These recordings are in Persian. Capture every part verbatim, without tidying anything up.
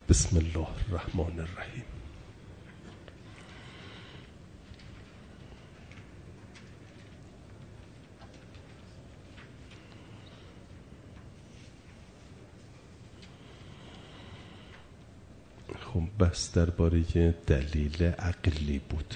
بسم الله الرحمن الرحیم. خب بس درباره دلیل عقلی بود.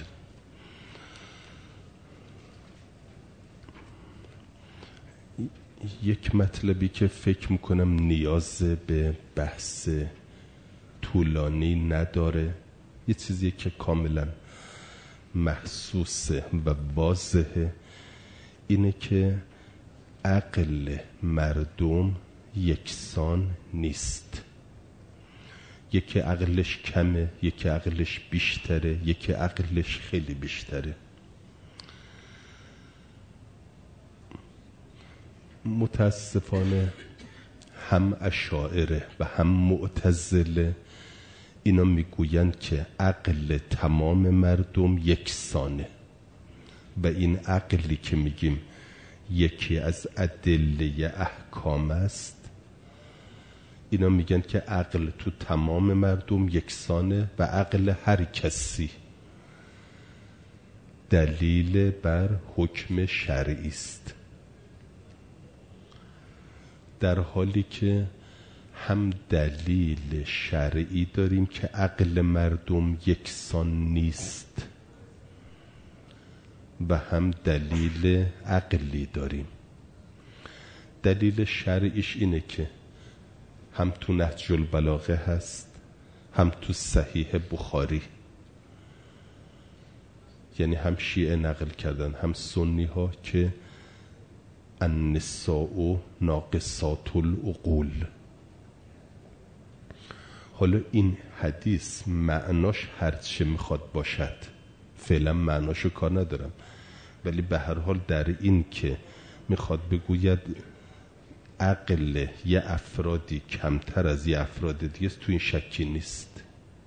یک مطلبی که فکر میکنم نیاز به بحث طولانی نداره، یه چیزی که کاملا محسوسه و واضحه، اینه که عقل مردم یکسان نیست. یکی عقلش کمه، یکی عقلش بیشتره، یکی عقلش خیلی بیشتره. متاسفانه هم اشاعره و هم معتزله اینا میگویند که عقل تمام مردم یکسانه و این عقلی که میگیم یکی از ادله احکام است، اینا میگن که عقل تو تمام مردم یکسانه و عقل هر کسی دلیل بر حکم شرعی است، در حالی که هم دلیل شرعی داریم که عقل مردم یکسان نیست و هم دلیل عقلی داریم. دلیل شرعیش اینه که هم تو نهج البلاغه هست، هم تو صحیح بخاری، یعنی هم شیعه نقل کردن هم سنی ها که النساء ناقصات العقول. حالا این حدیث معناش هرچه میخواد باشد، فعلا معناشو کار ندارم، ولی به هر حال در این که میخواد بگوید عقل یه افرادی کمتر از یه افراد دیگه تو این شکی نیست.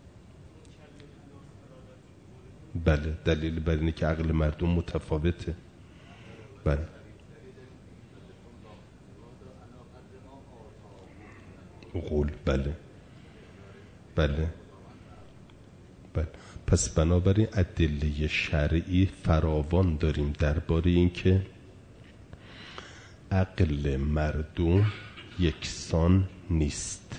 بله، دلیل بر اینه که عقل مردم متفاوته. بله عقول. بله بله بله. پس بنابراین ادله شرعی فراوان داریم درباره این که عقل مردم یکسان نیست.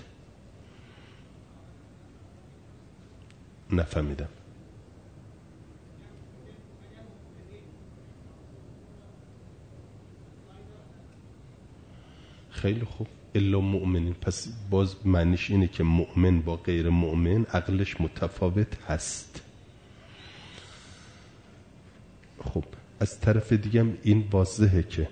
نفهمیدم. خیلی خوب. الا مؤمنین، پس باز معنیش اینه که مؤمن با غیر مؤمن عقلش متفاوت هست. خب از طرف دیگه هم این واضحه که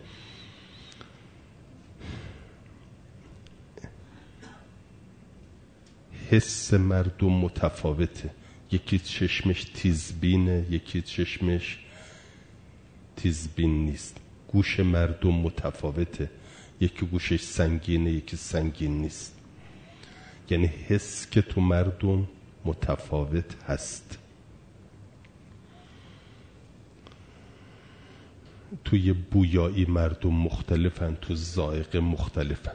حس مردم متفاوته. یکی چشمش تیزبینه، یکی چشمش تیزبین نیست. گوش مردم متفاوته، یکی گوشش سنگینه، یکی سنگین نیست. یعنی حس که تو مردم متفاوت هست. توی بویایی مردم مختلفن، تو ذائقه مختلفن،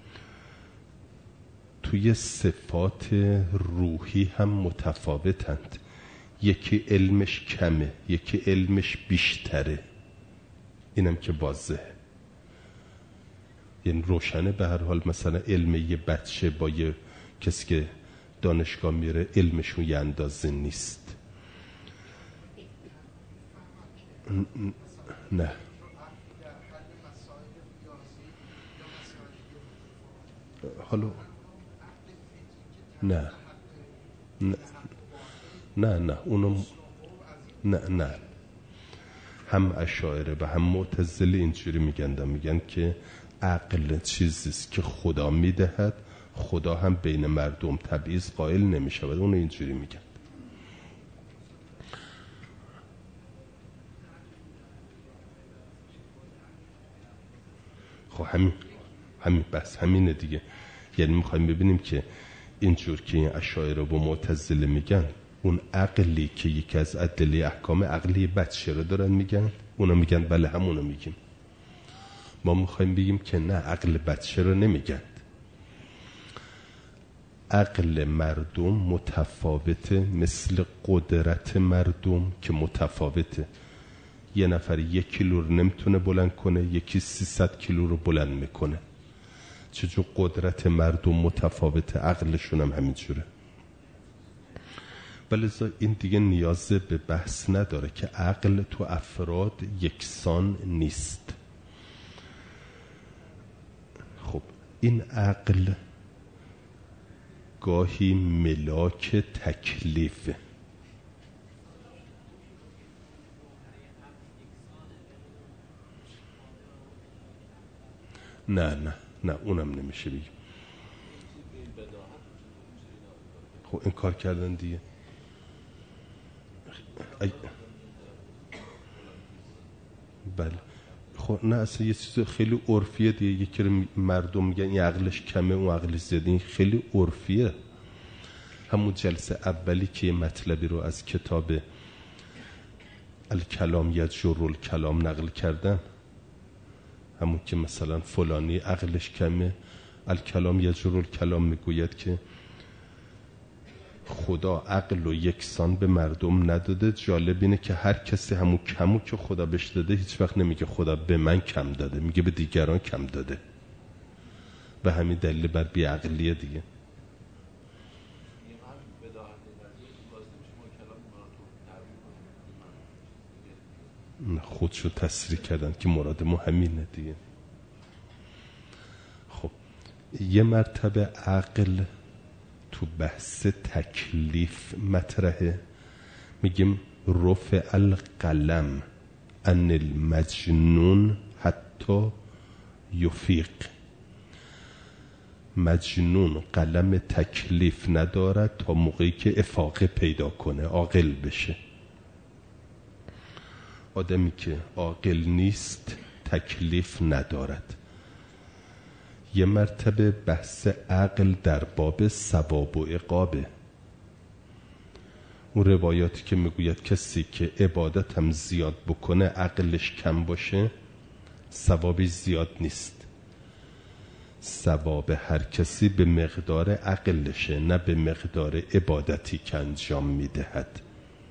توی صفات روحی هم متفاوتند. یکی علمش کمه، یکی علمش بیشتره. اینم که واضحه، یعنی روشنه. به هر حال مثلا علم یه بچه با یه کسی که دانشگاه میره علمشون یه اندازه نیست. نه حالا نه نه نه نه اونم نه نه هم اشاعره و هم معتزله اینجوری میگن، میگن که عقل چیزیست که خدا میدهد، خدا هم بین مردم تبعیض قائل نمیشود. اون اینجوری میگن. خب همین همین بس همینه دیگه. یعنی میخوایم ببینیم که اینجور که این اشاعره و معتزله میگن اون عقلی که یکی از ادله احکام عقلی بچه رو دارن میگن، اونا میگن بله همونو میگیم. ما میخوایم بگیم که نه، عقل بچه رو نمیگن. عقل مردم متفاوته، مثل قدرت مردم که متفاوته. یه نفر یک کیلو رو نمیتونه بلند کنه، یکی سیصد کیلو رو بلند میکنه. چجور قدرت مردم متفاوته، عقلشون هم همینجوره. ولذا این دیگه نیاز به بحث نداره که عقل تو افراد یکسان نیست. خب این عقل گاهی ملاک تکلیفه. نه نه نه اونم نمیشه بگیم. خب این کار کردن دیگه. ای... بله خب نه اصلا یه چیز خیلی عرفیه دیگه. یکی رو مردم میگن این عقلش کمه اون عقلش زیاده، این خیلی عرفیه. همون جلسه اولی که یه مطلبی رو از کتاب الکلام یجر الکلام نقل کردن، همون که مثلا فلانی عقلش کمه، الکلام یجر الکلام میگوید که خدا عقل و یکسان به مردم نداده. جالب اینه که هر کسی همون کمو که خدا بهش داده هیچ وقت نمیگه خدا به من کم داده، میگه به دیگران کم داده. و همین دلیل بر بیعقلیه دیگه. خودشو تصریح کردن که مراد ما همینه دیگه. خب یه مرتبه عقل تو بحث تکلیف مطرحه، میگیم رفع القلم عن المجنون حتی یفیق. مجنون قلم تکلیف ندارد تا موقعی که افاقه پیدا کنه، عاقل بشه. آدمی که عاقل نیست تکلیف ندارد. یه مرتبه بحث عقل در باب ثواب و عقابه. اون روایاتی که میگوید کسی که عبادت هم زیاد بکنه عقلش کم باشه ثوابی زیاد نیست. ثواب هر کسی به مقدار عقلشه، نه به مقدار عبادتی که انجام میدهد.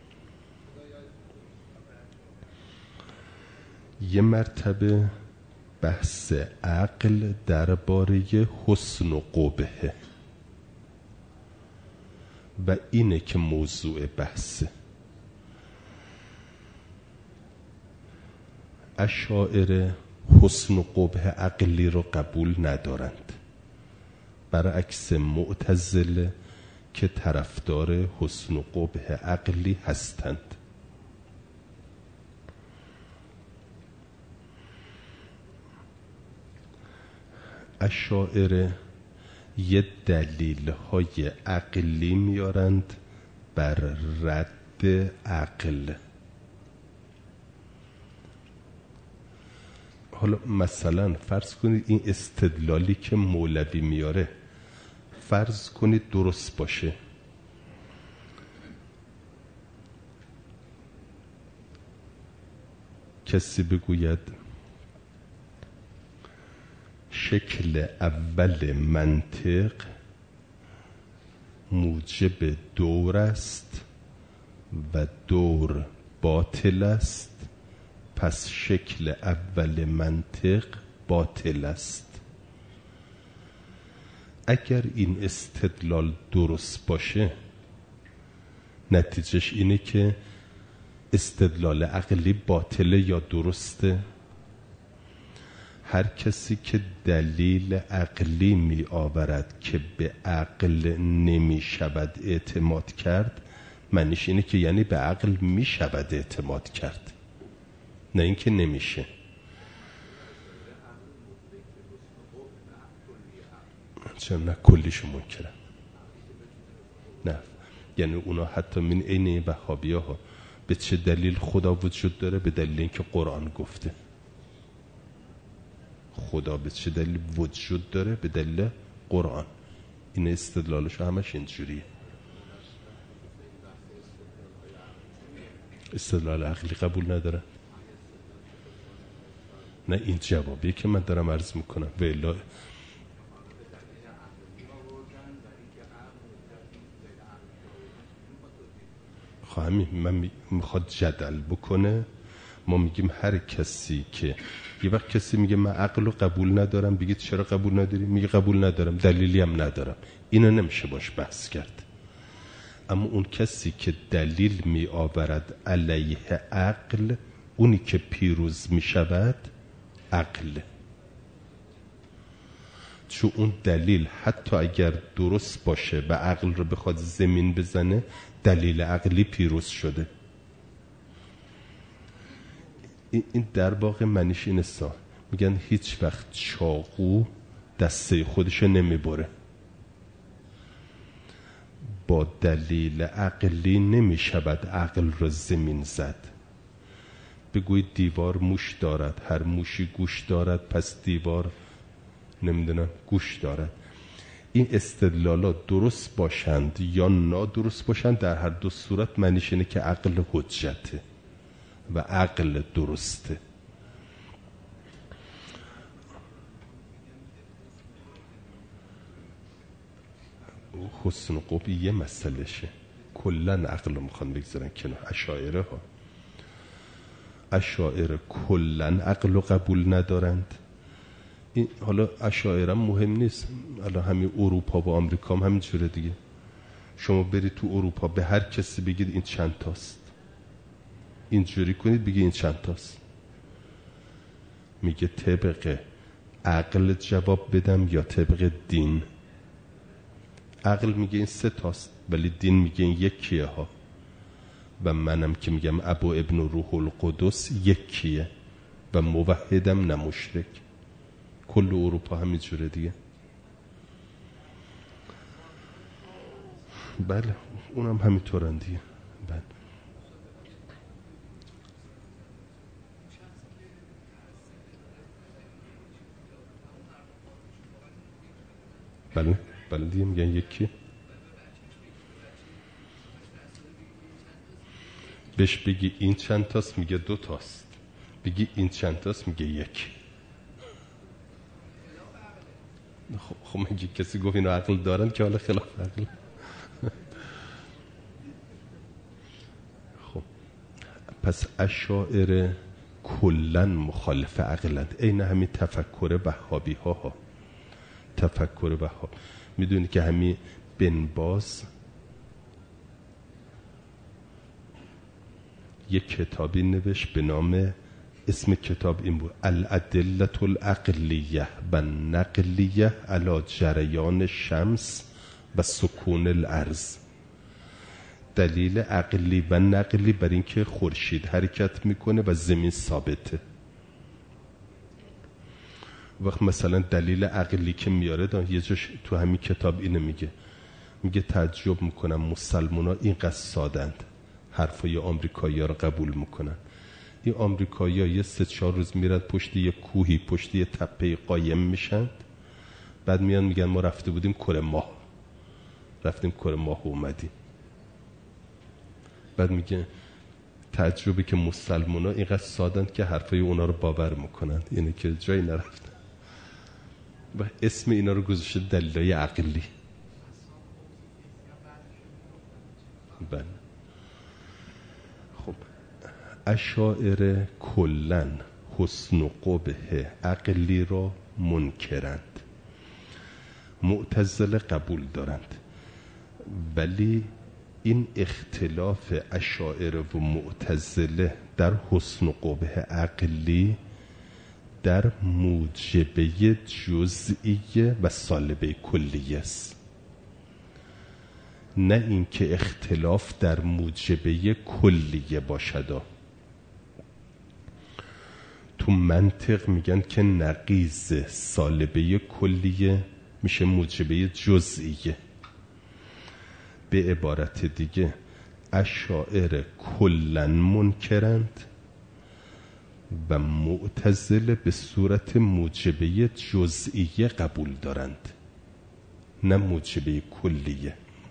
یه مرتبه بحث عقل درباره حسن و قبحه و اینه که موضوع بحثه. اشاعره حسن و قبح عقلی رو قبول ندارند، برعکس معتزله که طرفدار حسن و قبح عقلی هستند. اشاعره یه دلیل های عقلی میارند بر رد عقل. حالا مثلا فرض کنید این استدلالی که مولوی میاره فرض کنید درست باشه. کسی بگوید شکل اول منطق موجب دور است و دور باطل است، پس شکل اول منطق باطل است. اگر این استدلال درست باشه نتیجهش اینه که استدلال عقلی باطله یا درسته؟ هر کسی که دلیل عقلی می آورد که به عقل نمی شود اعتماد کرد، معنیش اینه که یعنی به عقل می شود اعتماد کرد، نه اینکه نمیشه. چرا نه کلیشو منکرن؟ نه یعنی اونا حتی من عین وهابی‌ها ها به چه دلیل خدا وجود داره؟ به دلیل اینکه قرآن گفته. خدا به چه دلیل وجود داره؟ به دلیل قرآن. این استدلالش همش اینجوریه. استدلال عقلی قبول نداره. نه این جوابیه که من دارم عرض میکنم. و الا همین من میخواد جدل بکنه، ما میگیم هر کسی که یه وقت کسی میگه من عقل رو قبول ندارم، بگید چرا قبول نداری؟ میگه قبول ندارم، دلیلی هم ندارم. اینو نمیشه باش بحث کرد. اما اون کسی که دلیل می آورد علیه عقل، اونی که پیروز می شود عقل. چون اون دلیل حتی اگر درست باشه و عقل رو بخواد زمین بزنه، دلیل عقلی پیروز شده. این در واقع معنیش اینه سا میگن هیچ وقت چاقو دسته خودش نمی بره. با دلیل عقلی نمی شود عقل را زمین زد. بگوید دیوار موش دارد، هر موشی گوش دارد، پس دیوار نمیدونم گوش دارد. این استدلالات درست باشند یا نادرست باشند، در هر دو صورت معنیش اینه که عقل حجته و عقل درسته. حسن و قبح یه مسئله شه، کلن عقل رو میخوان بگذارن کنار. اشاعره ها اشاعره کلن عقل رو قبول ندارند. این حالا اشاعره مهم نیست، حالا همین اروپا و آمریکا هم همین جوره دیگه. شما برید تو اروپا به هر کسی بگید این چند تاست، اینجوری کنید بگید این چند تاست، میگه طبق عقل جواب بدم یا طبق دین؟ عقل میگه این سه تاست، ولی دین میگه این یکیه ها. و منم که میگم ابو ابن روح القدس یکیه و موحدم نه مشرک. کل اروپا همین جوره دیگه. بله اونم همینطورن دیگه. بله بله بله دیگه میگن یکی. بهش بگی این چند تاست میگه دو تاست، بگی این چند تاست میگه یک. خب خب میگه کسی گفت اینو عقل دارن که حالا خلاف عقل. خب پس اشاعره کلن مخالف عقلند. این همین تفکر وهابی ها ها تفکر وهاب. میدونی که همین بن باز یک کتابی نوشت به نام، اسم کتاب این بود، الادله العقلیه و نقلیه علی جریان شمس و سکون الارض. دلیل عقلی و نقلی بر اینکه خورشید حرکت میکنه و زمین ثابته. وقت مثلا دلیل عقلی که میاره دان یه جاش تو همین کتاب اینو میگه، میگه تعجب میکنم مسلمان ها اینقدر سادند، حرفای آمریکایی ها رو قبول میکنن. این آمریکایی ها یه سه چهار روز میرد پشت یه کوهی، پشت یه تپه قایم میشن، بعد میان میگن ما رفته بودیم کره ماه، رفتیم کره ماه و اومدیم. بعد میگه تعجبی که مسلمان ها اینقدر سادند که حرفای اونا رو باور میکنن، یعنی که جایی نرفتن و اسم اینا رو گذاشته دلایل عقلی. بله خب اشاعره کلن حسن و قبح عقلی را منکرند، معتزله قبول دارند. ولی این اختلاف اشاعره و معتزله در حسن و قبح عقلی در موجبه جزئیه و سالبه کلیه است، نه اینکه اختلاف در موجبه کلیه باشد. تو منطق میگن که نقیض سالبه کلیه میشه موجبه جزئیه. به عبارت دیگه اشاعره کلن منکرند و معتزله به صورت موجبه جزئیه قبول دارند، نه موجبه کلیه.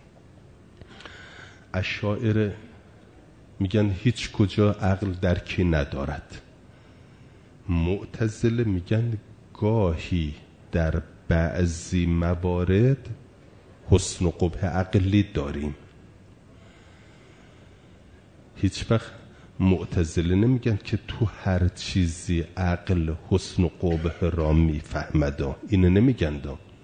اشاعره میگن هیچ کجا عقل درکی ندارد، معتزله میگن گاهی در بعضی موارد حسن و قبح عقلی داریم. هیچ وقت معتزله نمیگن که تو هر چیزی عقل حسن و قبح را میفهمد. اینو نمیگن.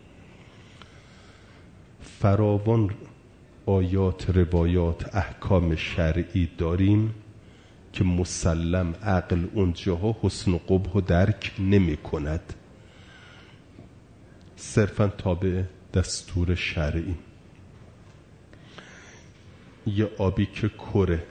فراوان آیات، روایات، احکام شرعی داریم که مسلم عقل اونجاها حسن و قبح درک نمی کند، صرفا تابع دستور شرعی. یه آبی که کره،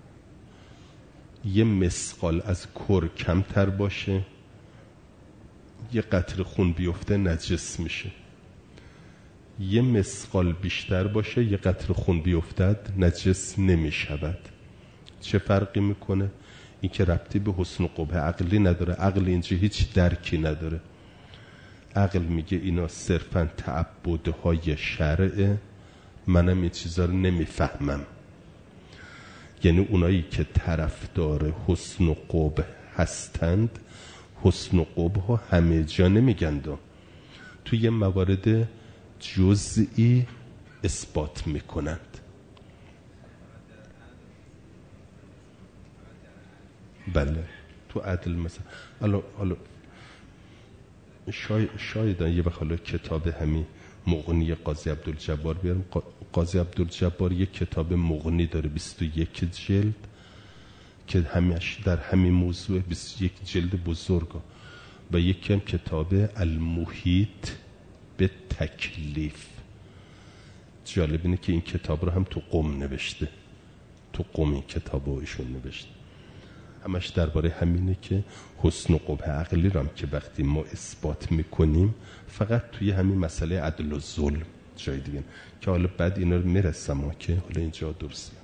یه مسقال از کر کمتر باشه، یه قطره خون بیفته نجس میشه. یه مسقال بیشتر باشه، یه قطره خون بیفتد نجس نمیشود. چه فرقی میکنه؟ این که ربطی به حسن و قبح عقلی نداره. عقل اینجا هیچ درکی نداره. عقل میگه اینا صرفا تعبدهای شرعه، منم این چیزا رو نمیفهمم. یعنی اونایی که طرفدار حسن و قبح هستند، حسن و قبح ها همه جا نمیگند، توی یه موارد جزئی اثبات میکنند. بله تو عدل مثلا الان الان شاید شاید یه وقت حالا کتاب همین مغنی قاضی عبدالجبار بیارم. قاضی عبدالجبار یک کتاب مغنی داره بیست و یک جلد که همیشه در همین موضوع، بیست و یک جلد بزرگ، و یکی هم کتاب المحیط به تکلیف. جالب اینه که این کتاب رو هم تو قم نوشته، تو قم این کتاب رو ایشون نوشته. همش درباره همینه که حسن و قبح عقلی رو هم که وقتی ما اثبات میکنیم فقط توی همین مسئله عدل و ظلم، جای دیگه که حالا بعد اینا رو میرسم ها که حالا اینجا درست